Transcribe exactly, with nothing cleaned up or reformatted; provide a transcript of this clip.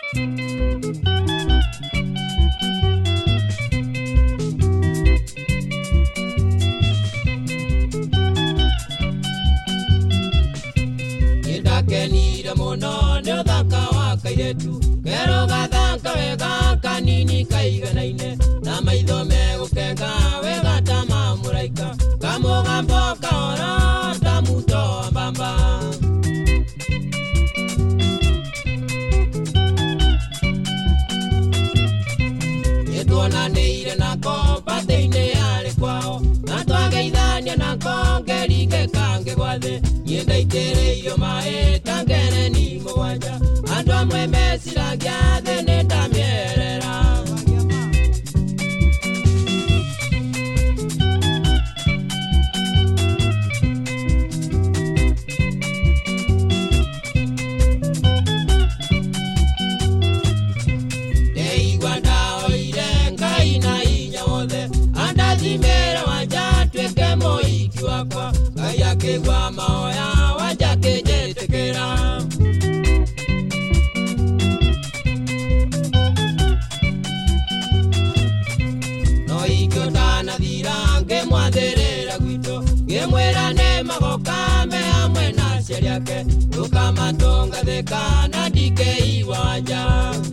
Kenira mono ne thaka wa kairetu kero gathaka wega kanini kaiganaine na maitho megukenga wega ta mamuraika kamugambo kaora ta muto mbamba yetuonanĩire nako pathĩ-inĩ yarĩ kwao na twageithania nako ngerige kange gwathe niĩ ndaitĩrĩirio maĩ ta ngereni mũgwanja andũ amwe meciragia thĩ nĩ ndamĩerera ndeigua ndahoire Ngai na hinya wothe andathimĩre wanja tuĩke mũhiki wakwa Ngai akĩigua mahoya wanja akĩnjĩtĩkĩra no ingĩũndanathira ngĩmwathĩrĩra gwitũ ngĩmwĩra nĩ magoka me hamwe na aciari ake tũkamatongathĩka na ndingĩigua wanja